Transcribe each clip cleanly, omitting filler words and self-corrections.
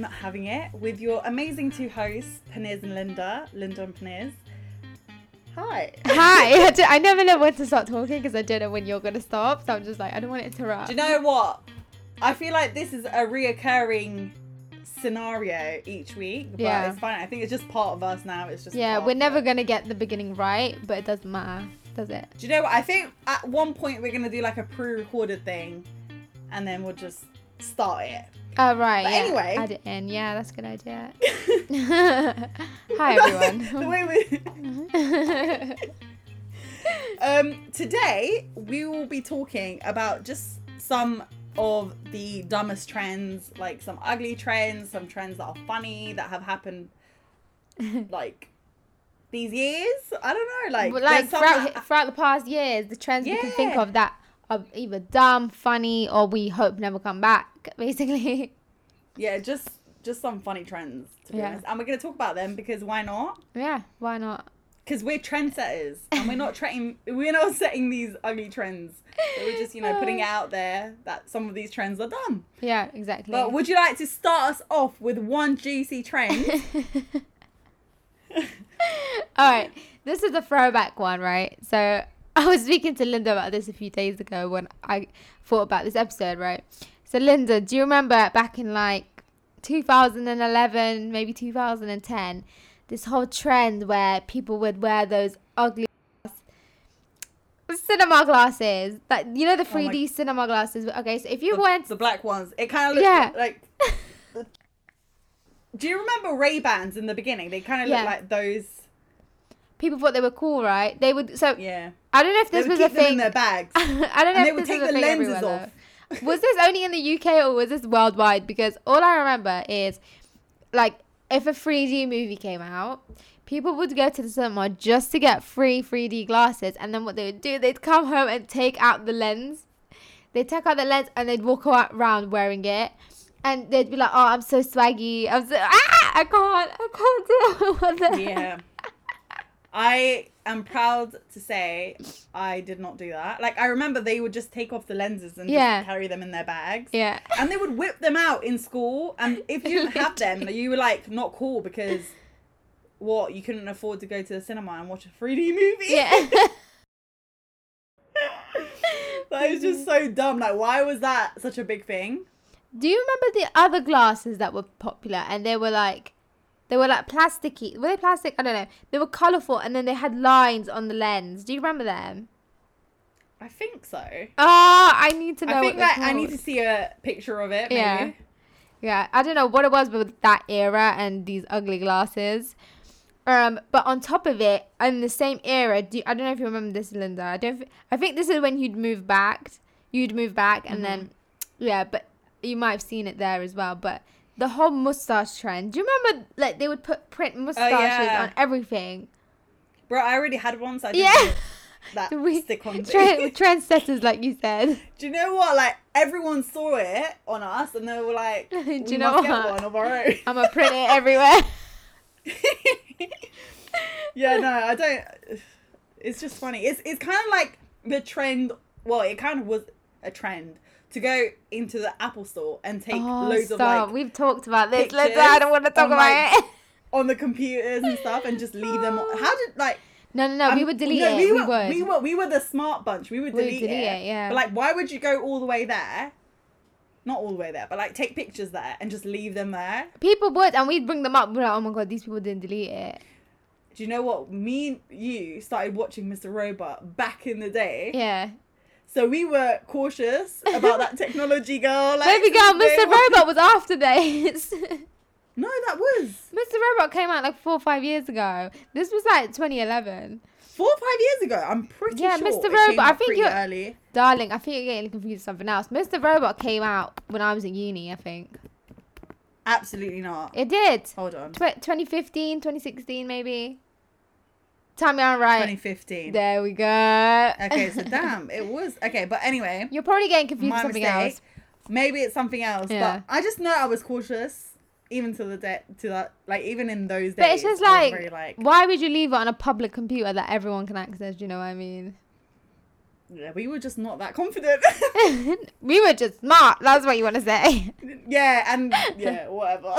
to Not Having It with your amazing two hosts, Peniz and Linda and Peniz. Hi. Hi. I never know when to start talking because I don't know when you're going to stop. So I'm just like, I don't want to interrupt. Do you know what? I feel like this is a reoccurring scenario each week. But it's fine. I think it's just part of us now. It's just we're never going to get the beginning right, but it doesn't matter, does it? Do you know what? I think at one point we're going to do like a pre-recorded thing and then we'll just start it. Oh, right. But anyway. Add it in. Yeah, that's a good idea. Hi, everyone. The way today, we will be talking about just some of the dumbest trends, like some ugly trends, some trends that are funny, that have happened, like, these years. I don't know. Like throughout the past years, the trends we can think of that are either dumb, funny, or we hope never come back, basically. Yeah, just some funny trends, to be honest. And we're going to talk about them because why not? Yeah, why not? Because we're trendsetters and we're not setting these ugly trends. So we're just, putting it out there that some of these trends are dumb. Yeah, exactly. But would you like to start us off with one juicy trend? All right, this is a throwback one, right? So I was speaking to Linda about this a few days ago when I thought about this episode, right? So Linda, do you remember back in like 2011, maybe 2010, this whole trend where people would wear those ugly cinema glasses, that the 3D cinema glasses? Okay, so if you went the black ones, it kind of looked like. Do you remember Ray-Bans in the beginning? They kind of looked like those. People thought they were cool, right? They would. So yeah. I don't know if this was a thing. Them in their bags. I don't know. And if they would this take was the a thing lenses off. Was this only in the UK or was this worldwide? Because all I remember is, like, if a 3D movie came out, people would go to the cinema just to get free 3D glasses. And then what they would do, they'd come home and take out the lens. They'd take out the lens and they'd walk around wearing it. And they'd be like, oh, I'm so swaggy. I can't do it. Yeah. I am proud to say I did not do that. Like, I remember they would just take off the lenses and just carry them in their bags. Yeah. And they would whip them out in school. And if you didn't have them, you were, like, not cool because, you couldn't afford to go to the cinema and watch a 3D movie? Yeah. That is just so dumb. Like, why was that such a big thing? Do you remember the other glasses that were popular and they were like plasticky? Were they plastic? I don't know. They were colourful and then they had lines on the lens. Do you remember them? I think so. I need to know. I think I need to see a picture of it, maybe. Yeah. I don't know what it was with that era and these ugly glasses. But on top of it, in the same era, I don't know if you remember this, Linda. I think this is when you'd move back. And then, but you might have seen it there as well. But the whole mustache trend. Do you remember, like, they would print mustaches on everything? Bro, I already had one, so I didn't that stick on trendsetters, like you said. Do you know what? Like, everyone saw it on us, and they were like, do you know what? Get one of our own. I'm going to print it everywhere. Yeah, no, I don't. It's just funny. It's kind of like the trend. Well, it kind of was a trend to go into the Apple store and take loads of, like, we've talked about this. I don't want to talk about it. On the computers and stuff and just leave them. How did, like... No, we would delete it. We were the smart bunch. We would delete it. Yeah. But, like, why would you go all the way there? Not all the way there, but, like, take pictures there and just leave them there. People would, and we'd bring them up. We're like, oh my God, these people didn't delete it. Do you know what? Me and you started watching Mr. Robot back in the day. Yeah. So we were cautious about that technology, girl. Like, baby girl, Mr. Robot was after this. No, that was. Mr. Robot came out like 4 or 5 years ago. This was like 2011. 4 or 5 years ago, I'm pretty sure. Yeah, Mr. Robot. I think you're early. Darling, I think you're getting confused with something else. Mr. Robot came out when I was in uni, I think. Absolutely not. It did. Hold on. 2015, 2016, maybe. Tell me I'm right. 2015. There we go. Okay, so damn, it was. Okay, but anyway. You're probably getting confused with something else. Maybe it's something else. Yeah. But I just know I was cautious. Even to that, like, even in those days. But it's just like, why would you leave it on a public computer that everyone can access? Do you know what I mean? Yeah, we were just not that confident. We were just smart. That's what you want to say. Yeah, and yeah, whatever.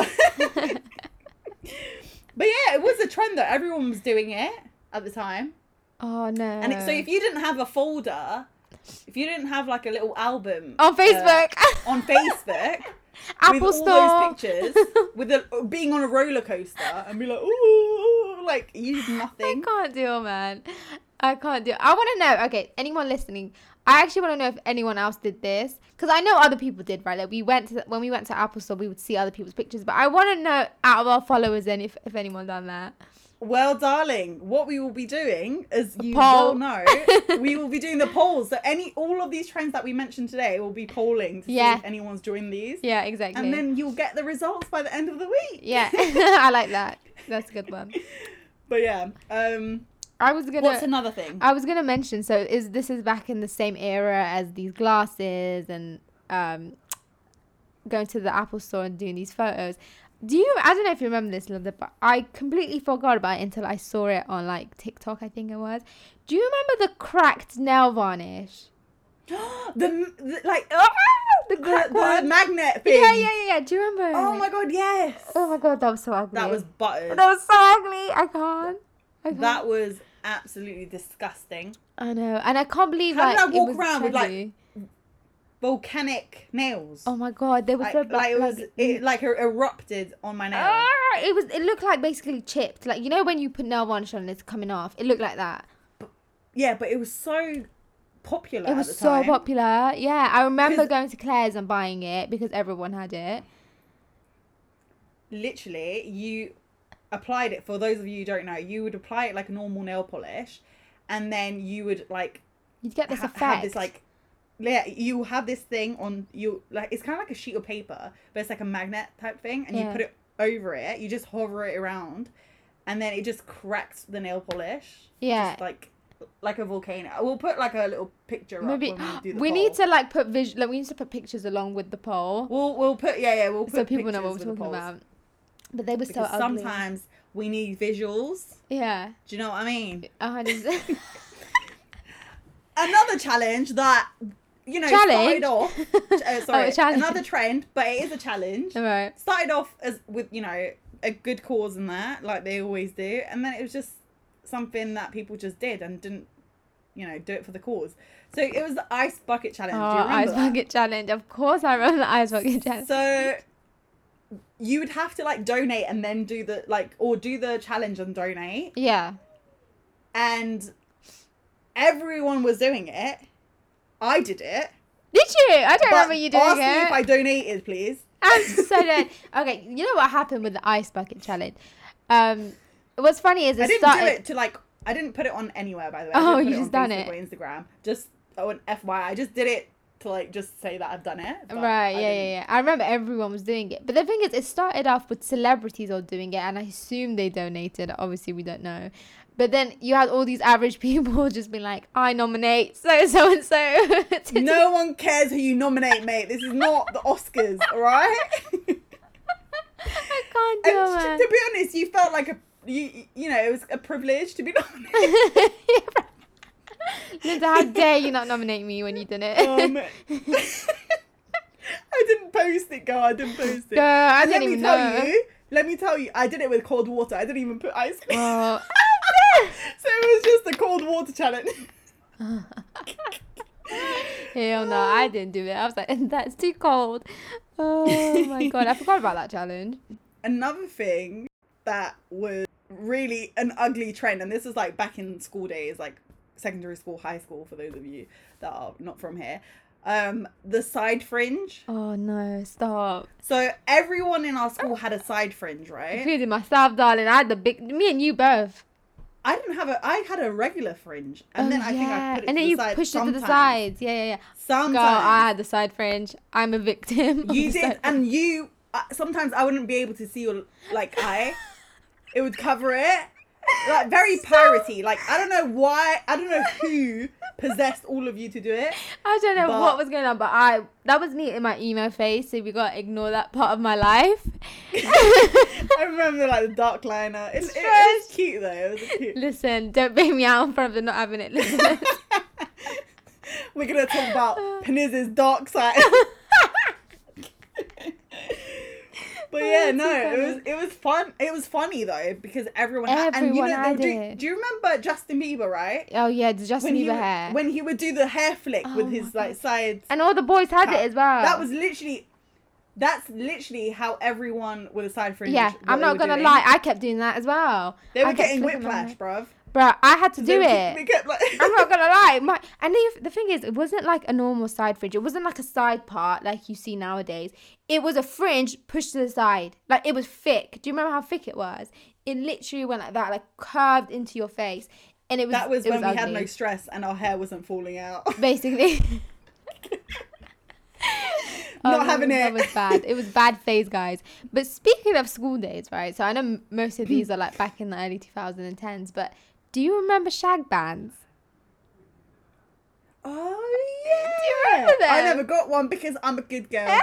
But yeah, it was a trend that everyone was doing it at the time. Oh no. And so if you didn't have a folder, if you didn't have like a little album on Facebook, on Facebook, Apple with Store, all those pictures, with being on a roller coaster, and be like, ooh, like you did I nothing. can't do it, man. I can't do it. I want to know. Okay, anyone listening? I actually want to know if anyone else did this, because I know other people did, right? Like when we went to Apple Store, we would see other people's pictures, but I want to know out of our followers then if anyone done that. Well, darling, what we will be doing, as you poll. will know, we will be doing the polls. So all of these trends that we mentioned today will be polling to see if anyone's joined these. Yeah, exactly. And then you'll get the results by the end of the week. Yeah, I like that. That's a good one. But yeah, what's another thing? I was gonna mention. So this is back in the same era as these glasses and going to the Apple Store and doing these photos. I don't know if you remember this, Linda, but I completely forgot about it until I saw it on like TikTok, I think it was. Do you remember the cracked nail varnish? the one? magnet thing. Yeah. Do you remember? Oh my god, yes. Oh my god, that was so ugly. That was buttered. That was so ugly. I can't. That was absolutely disgusting. I know, and I can't believe How like did I walk it was around with trendy. like volcanic nails? Oh my god, they were so black. It erupted on my nail. It looked like basically chipped. Like, you know when you put nail varnish on and it's coming off? It looked like that. Yeah, but it was so popular. It was at the so time. popular. Yeah, I remember going to Claire's and buying it because everyone had it. Literally, you applied it. For those of you who don't know, you would apply it like a normal nail polish, and then you would like you'd get this effect. Have this like. Yeah, you have this thing on you, like it's kind of like a sheet of paper, but it's like a magnet type thing, and you put it over it. You just hover it around, and then it just cracks the nail polish. Yeah, just like a volcano. We'll put like a little picture. Maybe up when we do the we poll. need to like put we need to put pictures along with the poll. We'll put we'll put so people know what pictures we're with talking the polls. about. But they were Because so ugly. sometimes we need visuals. Yeah. Do you know what I mean? 100%. Another challenge that. Started off. Another trend, but it is a challenge. All right. Started off as with a good cause and that, like they always do, and then it was just something that people just did and didn't, do it for the cause. So it was the ice bucket challenge. Do you remember bucket challenge. Of course, I remember the ice bucket challenge. So you would have to like donate and then do the challenge and donate. Yeah. And everyone was doing it. I did it. Did you? I don't remember you doing it. Ask me if I donated, please. I'm so dead. Okay, you know what happened with the ice bucket challenge? What's funny is I didn't put it on anywhere, by the way. Oh, I you didn't just put it done on it. Facebook or Instagram. Just on FYI. I just did it to just say that I've done it. Right, yeah. I remember everyone was doing it. But the thing is, it started off with celebrities all doing it, and I assume they donated. Obviously, we don't know. But then you had all these average people just being like, I nominate so and so. No one cares who you nominate, mate. This is not the Oscars, alright? I can't do it, man. To be honest, you felt like it was a privilege to be nominated. Linda, how dare you not nominate me when you did it? I didn't post it, girl. I didn't post it. Girl, I didn't even know. Let me tell you, I did it with cold water. I didn't even put ice cream. Oh. So it was just the cold water challenge. Hell no, I didn't do it. I was like, that's too cold. Oh my god, I forgot about that challenge. Another thing that was really an ugly trend, and this was like back in school days, like secondary school, high school, for those of you that are not from here. The side fringe. Oh no, stop. So everyone in our school had a side fringe, right? Including myself, darling. I had me and you both. I had a regular fringe, and then I think I put it and to then the you side pushed sometimes. it to the sides. Yeah. Sometimes. Girl, I had the side fringe. I'm a victim. You did, and you sometimes I wouldn't be able to see your eye. It would cover it. Like very piratey. Like I don't know why. I don't know who possessed all of you to do it. I don't know what was going on, but that was me in my emo phase. So we gotta ignore that part of my life. I remember the dark liner. It was cute though. It was cute. Listen, don't bring me out in front of the not having it. Listen. We're gonna talk about Peniz's dark side. But yeah, no, it was fun. It was funny though because everyone had it. Do you remember Justin Bieber, right? Oh yeah, the Justin Bieber hair. When he would do the hair flick with his like sides. And all the boys had it as well. That's literally how everyone with a side fringe. Yeah, I'm not gonna lie, I kept doing that as well. They were getting whiplash, bruv. Bruh, I had to do it. I'm not gonna lie. And the thing is, it wasn't like a normal side fringe. It wasn't like a side part like you see nowadays. It was a fringe pushed to the side. Like, it was thick. Do you remember how thick it was? It literally went like that, like curved into your face. And it was That was when we ugly. had no stress and our hair wasn't falling out. Basically. Not having it. That was bad. It was bad phase, guys. But speaking of school days, right? So I know most of these are like back in the early 2010s, but do you remember shag bands? Oh yeah. Do you remember them? I never got one because I'm a good girl.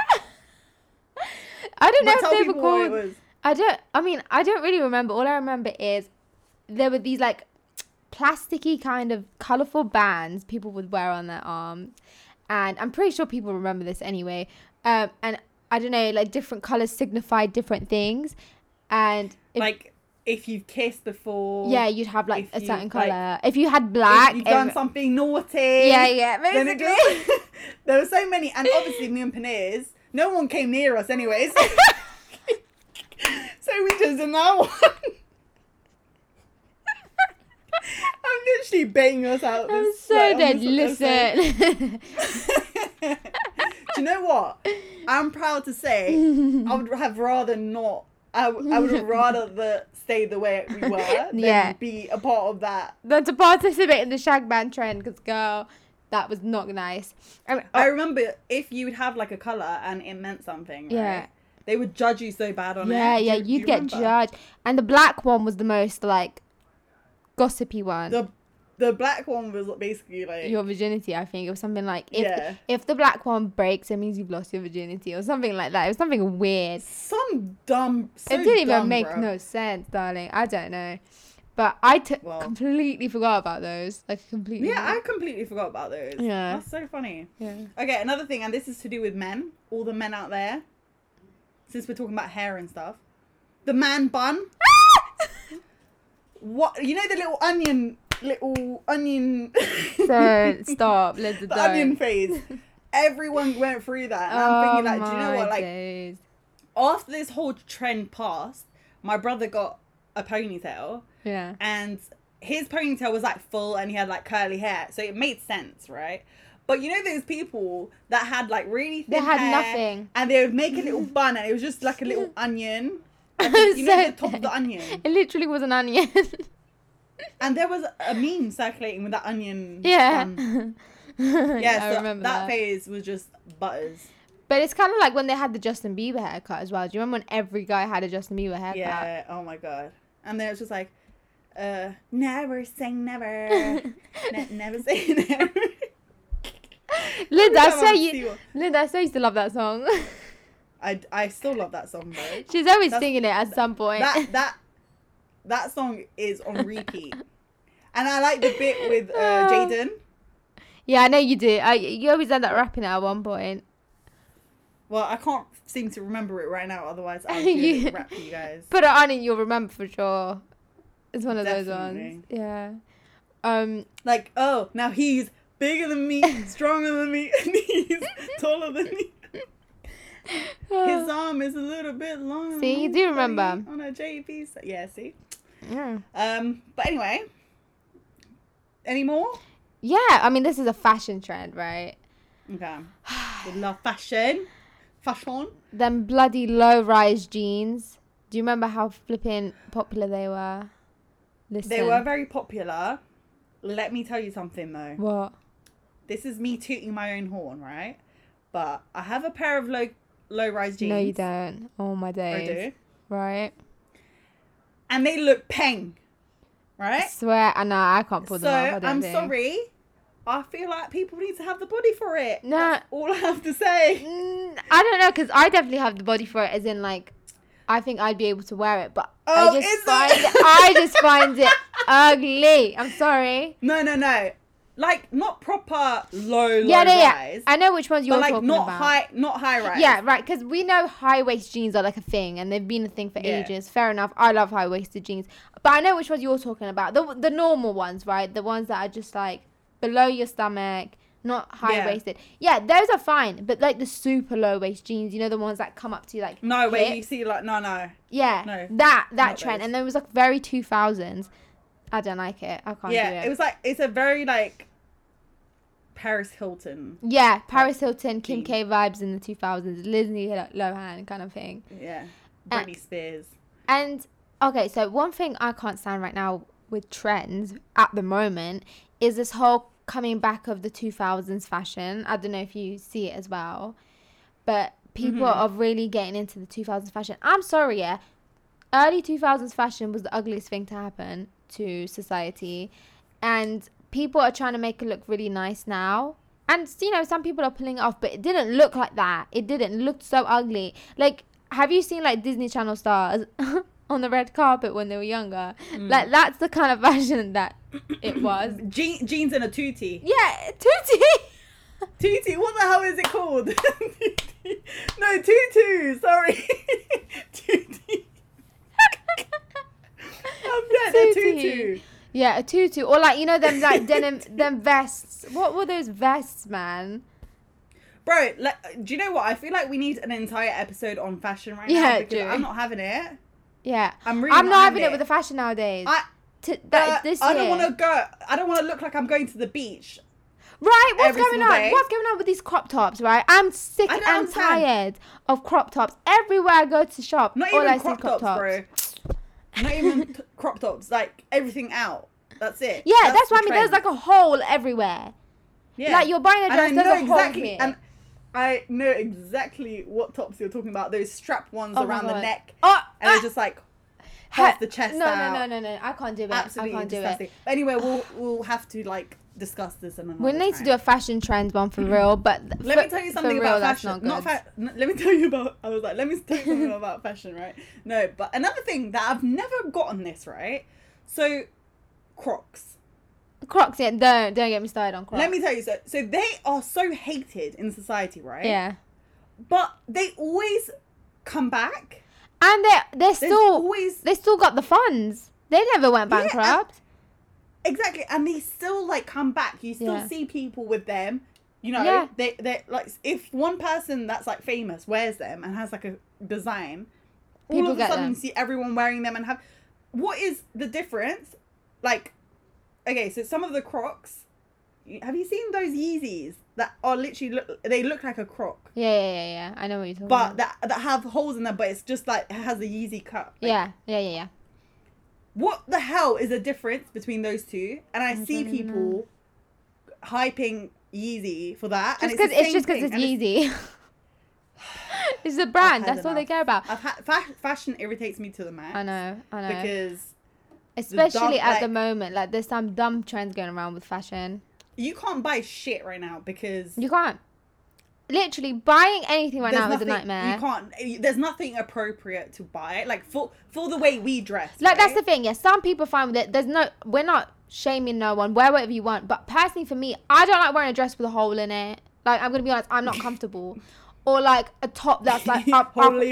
I don't know But tell if they were people what called. it was. I don't really remember. All I remember is there were these like plasticky kind of colourful bands people would wear on their arms. And I'm pretty sure people remember this anyway. And I don't know, like different colours signified different things. And Like if you've kissed before. yeah, you'd have like a if certain you've, colour. like, If you had black. If you've done something naughty. Yeah, Then it basically. goes, there were so many, and obviously me and Peniz, no one came near us anyways. So we just did that one. I'm literally baiting us out. I'm This, so like, on dead. this Listen. Do you know what? I'm proud to say I would have rather not. I would have rather stay the way we were than Yeah. be a part of that. Than to participate in the shag band trend, because girl, that was not nice. I remember if you would have like a colour and it meant something, right? Yeah. They would judge you so bad on it. Yeah, Do you you'd get remember? judged. And the black one was the most like gossipy one. The black one was basically like Your virginity, I think. It was something like Yeah. if the black one breaks, it means you've lost your virginity or something like that. It was something weird. some dumb. So It didn't even dumb, make bro. no sense, darling. I don't know. But I Well. completely forgot about those. Like, completely. Yeah, I completely forgot about those. Yeah. That's so funny. Yeah. Okay, another thing, and this is to do with men. All the men out there. Since we're talking about hair and stuff, the man bun. What, you know the little onion. Don't stop. Let's The onion phase. Everyone went through that. And I'm thinking, like, do you know what? Like, days. after this whole trend passed, my brother got a ponytail, Yeah. and his ponytail was like full, and he had like curly hair, so it made sense, right? But you know those people that had like really thin They had hair, nothing. and they would make a little bun, and it was just like a little onion. And I'm you know so the top of the onion. It literally was an onion. And there was a meme circulating with that onion. Yeah. bun. Yeah, I so remember that that. phase was just butters. But it's kind of like when they had the Justin Bieber haircut as well. Do you remember when every guy had a Justin Bieber haircut? Yeah. Oh my god. And then it was just like, never say never. Never say never. Linda, I Every time swear see you. one. Linda, I swear you used to love that song. I still love that song though. She's always That's- singing it at some point. That song is on repeat. And I like the bit with Jaden. Yeah, I know you do. You always end up rapping it at one point. Well, I can't seem to remember it right now, otherwise I'll do You- it rap for you guys. Put it on and you'll remember for sure. It's one of those Definitely. ones. Yeah. Like, oh, now he's bigger than me, stronger than me, and he's taller than me. His arm is a little bit longer. See, you do remember. On a JP. Yeah, see. Yeah. But anyway, any more? Yeah, I mean, this is a fashion trend, right? Okay. We love fashion. Fashion. Them bloody low-rise jeans. Do you remember how flipping popular they were? Listen. They were very popular. Let me tell you something though. What? This is me tooting my own horn, right? But I have a pair of low-rise jeans. No, you don't. Oh, my I days. do. Right? And they look peng. I Right? swear. I know, I can't pull So them off. I don't I'm think. sorry. I feel like people need to have the body for it. No. That's all I have to say. I don't know, because I definitely have the body for it, as in, like, I think I'd be able to wear it, but Oh, I just is find it? I just find it ugly. I'm sorry. No. like not proper low Yeah, rise, I know which ones you're but like talking not about. not high rise. Yeah, right. Because we know high waist jeans are like a thing, and they've been a thing for Yeah. ages. Fair enough. I love high waisted jeans, but I know which ones you're talking about. The normal ones, right? The ones that are just like below your stomach, not high waisted. Yeah, those are fine. But like the super low waist jeans, you know, the ones that come up to like No, where you hips? see like no. Yeah, No, that not trend, those. and then it was like very 2000s. I don't like it. I can't do Yeah, it. it was like it's a very like Paris Hilton. Yeah, Paris Hilton, Kim jeans. K vibes in the 2000s, Lindsay Lohan kind of thing. Yeah, Britney Spears. And okay, so one thing I can't stand right now with trends at the moment is this whole coming back of the 2000s fashion. I don't know if you see it as well, but people are really getting into the 2000s fashion. I'm sorry, yeah. Early 2000s fashion was the ugliest thing to happen to society, and people are trying to make it look really nice now. And you know, some people are pulling it off, but it didn't look like that. It didn't look so ugly. Like, have you seen like Disney Channel stars on the red carpet when they were younger? Like, that's the kind of fashion that it was. Jeans and a tootie. Yeah, tutu. Tutu, what the hell is it called? No, tutu. Sorry, tutu. Yeah, they're tutu. Yeah, a tutu, or like, you know, them like denim, them vests. What were those vests, man? Bro, do you know what? I feel like we need an entire episode on fashion right Yeah, now because do. I'm not having it. Yeah, I'm really I'm not having it it with the fashion nowadays. This I year. don't want to go. I don't want to look like I'm going to the beach. Right, what's every going single on? day. What's going on with these crop tops, right? I'm sick I and don't understand. tired of crop tops. Everywhere I go to shop, Not all even I see crop crop tops, bro. Not even crop tops. Like everything out. That's it. Yeah, that's the what I mean. There's trend. like a hole everywhere. Yeah. Like, you're buying a dress, And I there's know a hole exactly. here. And I know exactly what tops you're talking about. Those strap ones Oh my around the God. neck, Oh, and they're just like half the chest no, out. no. I can't do it. Absolutely I can't do disgusting. it. But anyway, we'll have to like discuss this in another We need to time. do a fashion trend one for real, but Let me tell you something for real, about that's fashion. not good. Let me tell you about. I was like, let me tell you something about fashion, right? No, but another thing that I've never gotten this right. So, Crocs. Crocs, yeah, don't get me started on Crocs. Let me tell you. So they are so hated in society, right? Yeah, But they always come back. and they're There's still always they still got the funds. They never went Yeah, bankrupt. exactly, and they still like come back. You still Yeah. see people with them. You know, Yeah. they like if one person that's like famous wears them and has like a design, all People of a get sudden them. you see everyone wearing them and have. What is the difference? Like, okay, so some of the Crocs. Have you seen those Yeezys that are literally they look like a Croc, Yeah. I know what you're talking but about. that have holes in them, but it's just like it has a Yeezy cut. Like, Yeah. what the hell is the difference between those two? And I see don't even people hyping Yeezy for that. Just and because the it's same just because thing, it's and Yeezy. It's a brand. had That's all they enough. care about. Fashion irritates me to the max. I know. Because Especially dumb, at the like- moment, like there's some dumb trends going around with fashion. you can't buy shit right now because You can't. Literally buying anything right there's now is a nothing- nightmare. You can't. There's nothing appropriate to buy. Like for the way we dress. Like, that's the right? thing. Yeah, some people are fine with it. We're not shaming no one. Wear whatever you want. But personally, for me, I don't like wearing a dress with a hole in it. Like, I'm gonna be honest, I'm not comfortable. Or like a top that's like up. holy.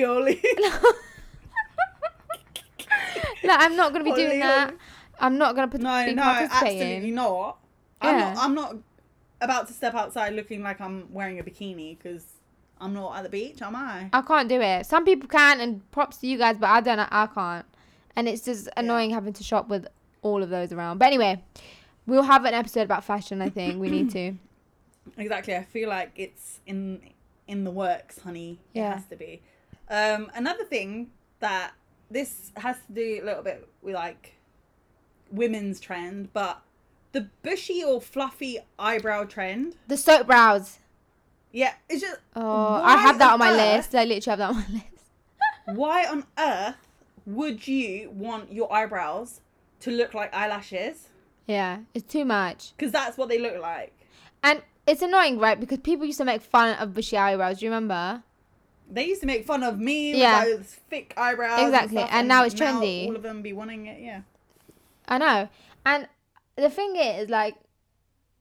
Like, I'm not gonna be doing Holy, that. holy. I'm not gonna No, be absolutely participating. not. Yeah. I'm not about to step outside looking like I'm wearing a bikini because I'm not at the beach, am I? I can't do it. Some people can, and props to you guys, but I can't. And it's just annoying having to shop with all of those around. But anyway, we'll have an episode about fashion. I think we need to. Exactly. I feel like it's in the works, honey. Yeah. It has to be. Another thing that this has to do a little bit with like women's trend, but the bushy or fluffy eyebrow trend. The soap brows. Yeah, it's just Oh, why I have that on my earth- list. I literally have that on my list. Why on earth would you want your eyebrows to look like eyelashes? Yeah, it's too much. Because that's what they look like. And it's annoying, right? Because people used to make fun of bushy eyebrows. Do you remember? They used to make fun of me Yeah. with those thick eyebrows. Exactly, stuff, and now it's trendy. All of them be wanting it, yeah. I know. And the thing is, like,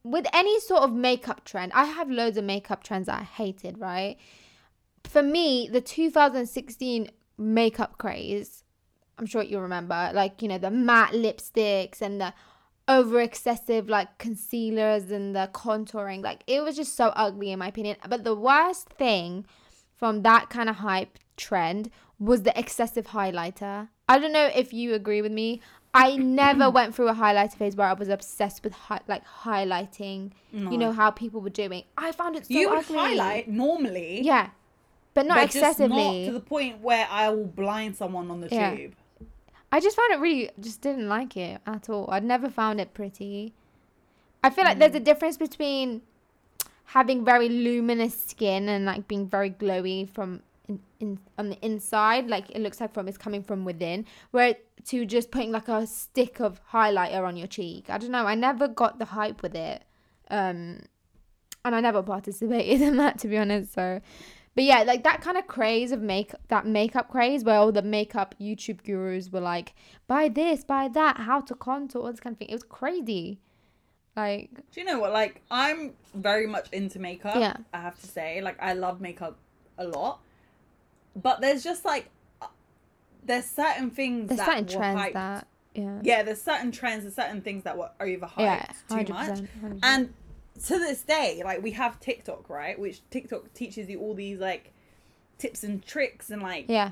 with any sort of makeup trend, I have loads of makeup trends that I hated, right? For me, the 2016 makeup craze, I'm sure you remember, like, you know, the matte lipsticks and the over excessive like concealers and the contouring, like it was just so ugly in my opinion. But the worst thing from that kind of hype trend was the excessive highlighter. I don't know if you agree with me. I never went through a highlighter phase where I was obsessed with highlighting. No. You know how people were doing. I found it so you would ugly. highlight normally, Yeah, but not but excessively. just not to the point where I will blind someone on the Yeah. tube. I just found it really, just didn't like it at all. I'd never found it pretty. I feel like there's a difference between having very luminous skin and like being very glowy from in on the inside, like it looks like it's coming from within, where to just putting like a stick of highlighter on your cheek. I don't know. I never got the hype with it, and I never participated in that, to be honest. So. But yeah, like that kind of craze of makeup craze where all the makeup YouTube gurus were like, buy this, buy that, how to contour, all this kind of thing. It was crazy. Like, do you know what? Like, I'm very much into makeup. Yeah. I have to say, like, I love makeup a lot. But there's just like, there's certain things there's that certain were trends hyped. that, Yeah, there's certain trends, there's certain things that were overhyped yeah, too 100%, much. 100%. And to this day, like, we have TikTok, right? Which TikTok teaches you all these like tips and tricks and like yeah,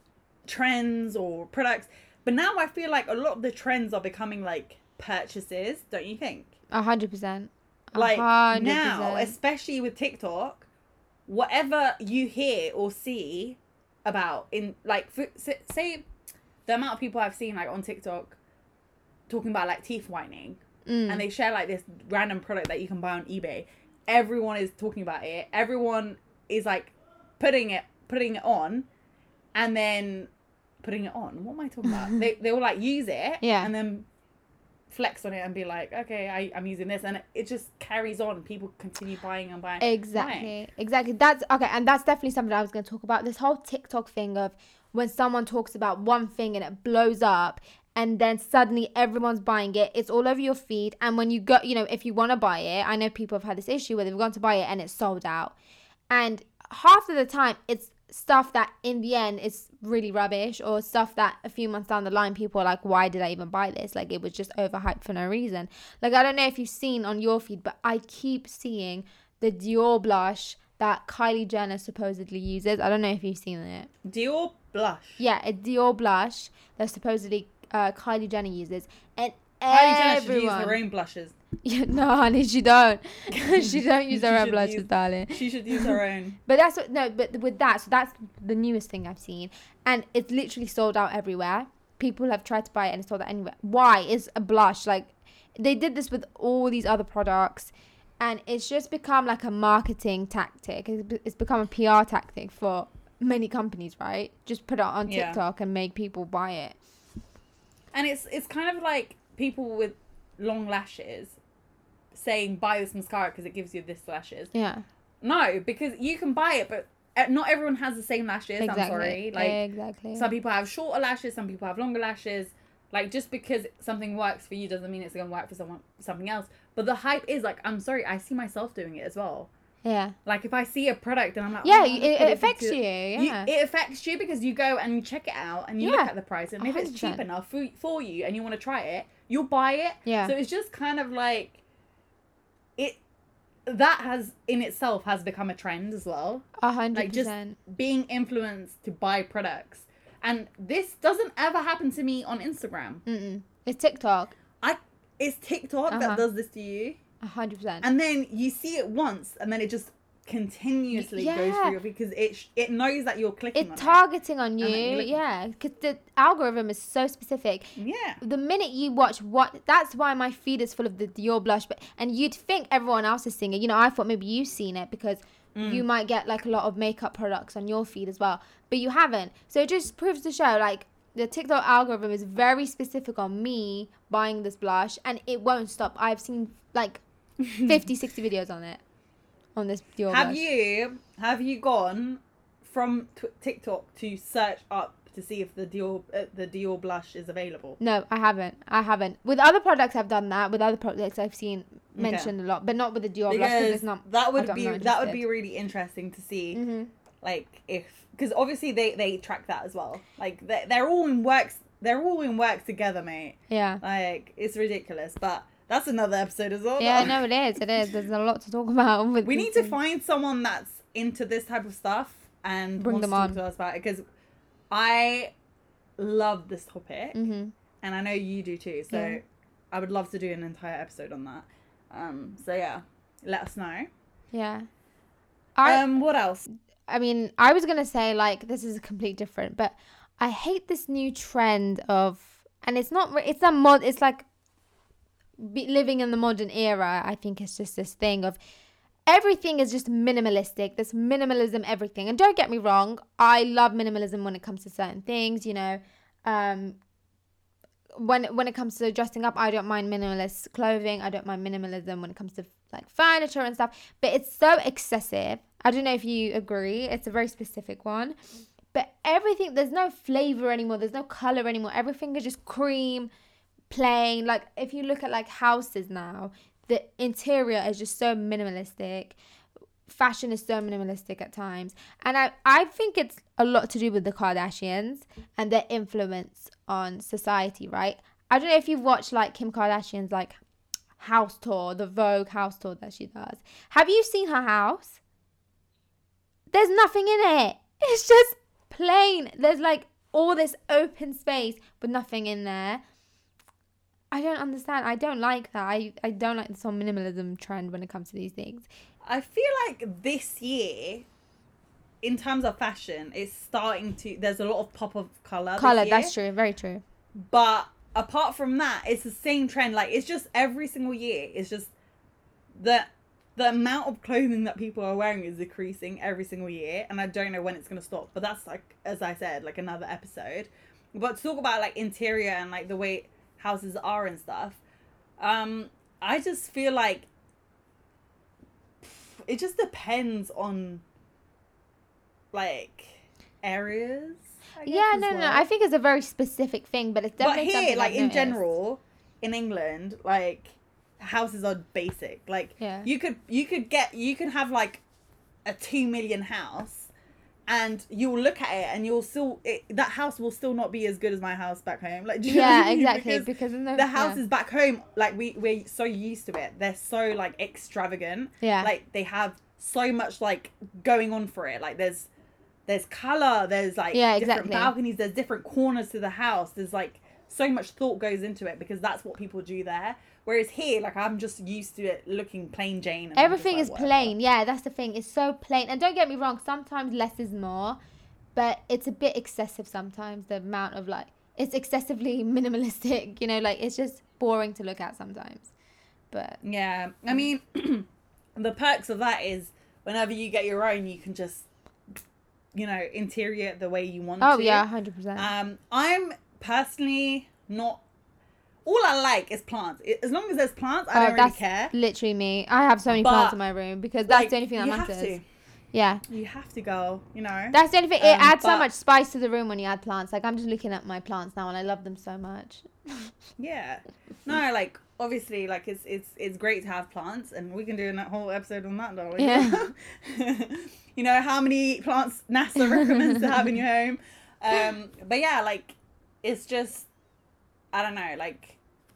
trends or products. But now I feel like a lot of the trends are becoming like purchases, don't you think? 100%. Like 100%. now, especially with TikTok, whatever you hear or see about in like say the amount of people I've seen like on TikTok talking about like teeth whitening, and they share like this random product that you can buy on eBay. Everyone is talking about it. Everyone is like putting it on, and then putting it on. What am I talking about? they will like use it, Yeah. and then flex on it and be like, okay, I'm using this, and it just carries on. People continue buying and buying. Exactly. That's okay, and that's definitely something I was going to talk about. This whole TikTok thing of when someone talks about one thing and it blows up, and then suddenly everyone's buying it. It's all over your feed, and when you go, you know, if you want to buy it, I know people have had this issue where they've gone to buy it and it's sold out, and half of the time it's stuff that in the end is really rubbish, or stuff that a few months down the line people are like, why did I even buy this? Like, it was just overhyped for no reason. Like, I don't know if you've seen on your feed, but I keep seeing the Dior blush that Kylie Jenner supposedly uses. I don't know if you've seen it. Dior blush. Yeah, a Dior blush that supposedly Kylie Jenner uses, and Kylie Jenner should use everyone. her own blushes. Yeah, no, honey, she don't. She don't use She her own should blushes, use- darling. She should use her own. But that's what, no, but with that, so that's the newest thing I've seen, and it's literally sold out everywhere. People have tried to buy it and it's sold out anywhere. Why? It's a blush. Like, they did this with all these other products, and it's just become like a marketing tactic. It's become a PR tactic for many companies, right? Just put it on Yeah. TikTok and make people buy it. And it's kind of like people with long lashes saying buy this mascara because it gives you this lashes. Yeah. No, because you can buy it, but not everyone has the same lashes. Exactly. I'm sorry. Like, exactly. some people have shorter lashes, some people have longer lashes. Like, just because something works for you doesn't mean it's going to work for something else. But the hype is like, I'm sorry, I see myself doing it as well. Yeah. Like, if I see a product and I'm like, Yeah, oh, it affects you. Yeah. It affects you because you go and you check it out and you look Yeah, at the price, and if it's 100%. cheap enough for you and you want to try it, you'll buy it. Yeah. So it's just kind of like that has in itself has become a trend as well. 100%. Like, just being influenced to buy products. And this doesn't ever happen to me on Instagram. Mm-mm. It's TikTok. It's TikTok Uh-huh. that does this to you. 100%. And then you see it once, and then it just continuously goes Yeah. through your feed because it knows that you're clicking on It's it. targeting on you. And then you look- Yeah. Because the algorithm is so specific. Yeah. The minute you watch that's why my feed is full of the Dior blush. And you'd think everyone else is seeing it. You know, I thought maybe you've seen it because you might get like a lot of makeup products on your feed as well. But you haven't. So it just proves to show like the TikTok algorithm is very specific on me buying this blush, and it won't stop. I've seen like 50, 60 videos on it. On this Dior blush. Have you gone from TikTok to search up to see if the Dior blush is available? No, I haven't. With other products, I've done that. With other products, I've seen mentioned a lot, but not with the Dior blush because it's not. That would be really interesting to see, like because obviously they track that as well. Like they're all in works. They're all in work together, mate. Yeah. Like it's ridiculous, but that's another episode as well. Yeah, no, it is. It is. There's a lot to talk about. We need to find someone that's into this type of stuff and bring them wants on to talk to us about it, because I love this topic, and I know you do too. So I would love to do an entire episode on that. So yeah, let us know. Yeah. What else? I mean, I was gonna say like this is completely different, but I hate this new trend of, and it's like living in the modern era. I think it's just this thing of everything is just minimalistic. This minimalism, everything. And don't get me wrong, I love minimalism when it comes to certain things. You know, when it comes to dressing up, I don't mind minimalist clothing. I don't mind minimalism when it comes to like furniture and stuff. But it's so excessive. I don't know if you agree. It's a very specific one. But everything, there's no flavor anymore. There's no color anymore. Everything is just cream, plain. Like if you look at like houses now, the interior is just so minimalistic. Fashion is so minimalistic at times. And I think it's a lot to do with the Kardashians and their influence on society, right? I don't know if you've watched like Kim Kardashian's like house tour, the Vogue house tour that she does. Have you seen her house? There's nothing in it. It's just plain. There's like all this open space but nothing in there. I don't understand. I don't like that. I don't like this whole minimalism trend when it comes to these things. I feel like this year, in terms of fashion, it's starting to, there's a lot of pop of colour. That's true. Very true. But apart from that, it's the same trend. Like it's just every single year, it's just the amount of clothing that people are wearing is decreasing every single year, and I don't know when it's going to stop. But that's like, as I said, like another episode. But to talk about like interior and like the way houses are and stuff, I just feel like it just depends on like areas. I think it's a very specific thing, but it's definitely but here, like in noticed. general, in England, like houses are basic. Like you could have like a 2 million house, and you'll look at it and you'll still that house will still not be as good as my house back home. Like do you know what I mean? Exactly, because the houses back home, like we're so used to it. They're so like extravagant. Like they have so much like going on for it. Like there's color, there's like different balconies, there's different corners to the house. There's like so much thought goes into it because that's what people do there. Whereas here, like I'm just used to it looking plain Jane. And everything is whatever. plain. Yeah, that's the thing. It's so plain. And don't get me wrong, sometimes less is more, but it's a bit excessive sometimes. The amount of like, it's excessively minimalistic, you know, like it's just boring to look at sometimes. But yeah, I mean, the perks of that is whenever you get your own, you can just, you know, interior it the way you want to. Oh yeah, 100%. I'm personally not. All I like is plants. As long as there's plants, I don't really care. Literally me. I have so many plants in my room because that's the only thing that matters. You have to. Yeah. You have to go, you know. That's the only thing. It adds so much spice to the room when you add plants. Like, I'm just looking at my plants now and I love them so much. Yeah. No, like, obviously, like, it's great to have plants, and we can do a whole episode on that, darling. Yeah. You know, how many plants NASA recommends to have in your home. But yeah, like, it's just, I don't know, like,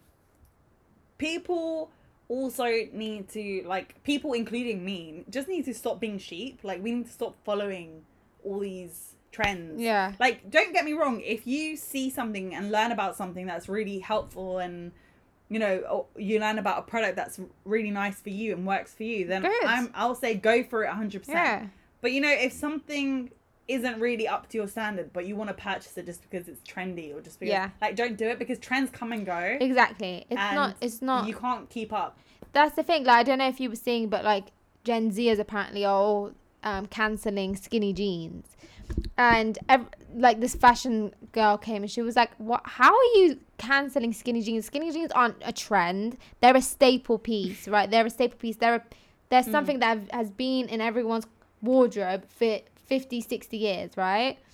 people also need to, like, people including me just need to stop being sheep. Like, we need to stop following all these trends. Yeah. Like, don't get me wrong, if you see something and learn about something that's really helpful, and you know, you learn about a product that's really nice for you and works for you, then I'll say go for it 100%. Yeah. But you know, if something isn't really up to your standard, but you want to purchase it just because it's trendy or just because, like, don't do it, because trends come and go. Exactly. It's not. You can't keep up. That's the thing. Like, I don't know if you were seeing, but like Gen Zers apparently are all cancelling skinny jeans. And like this fashion girl came and she was like, "What? How are you cancelling skinny jeans? Skinny jeans aren't a trend. They're a staple piece, right? They're a staple piece. They're something that has been in everyone's wardrobe for 50, 60 years, right?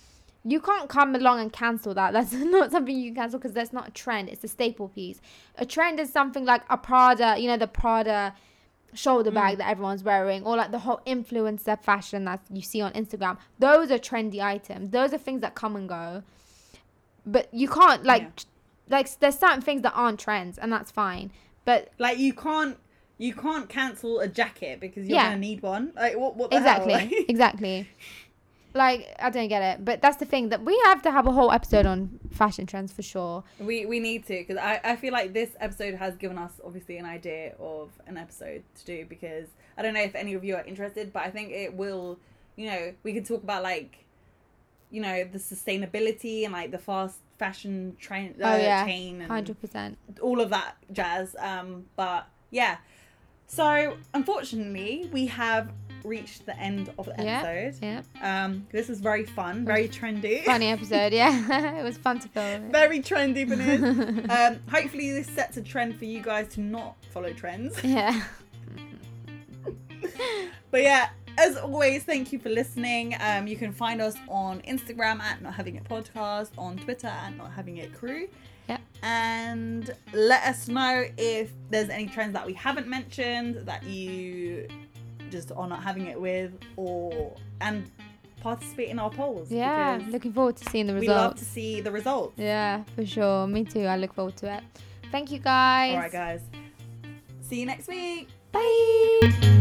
you can't come along and cancel that. That's not something you can cancel because that's not a trend. It's a staple piece. A trend is something like a Prada, you know, the Prada shoulder bag that everyone's wearing, or like the whole influencer fashion that you see on Instagram. Those are trendy items. Those are things that come and go. But you can't like there's certain things that aren't trends, and that's fine. But like you can't cancel a jacket because you're gonna need one. Like what the exactly hell? Like, exactly. Like, I don't get it, but that's the thing, that we have to have a whole episode on fashion trends for sure. We need to, because I feel like this episode has given us obviously an idea of an episode to do, because I don't know if any of you are interested, but I think it will, you know, we could talk about like, you know, the sustainability and like the fast fashion chain and 100%. all of that jazz. But yeah, so unfortunately we have reached the end of the episode. This was very fun, very trendy, funny episode. It was fun to film. Very trendy, Beniz. Hopefully this sets a trend for you guys to not follow trends. But yeah, as always, thank you for listening. You can find us on Instagram at Not Having It Podcast, on Twitter at Not Having It Crew. And let us know if there's any trends that we haven't mentioned that you just are not having it with, and participate in our polls. Looking forward to seeing the results. We love to see the results. Yeah, for sure. Me too. I look forward to it. Thank you, guys. All right, guys. See you next week. Bye.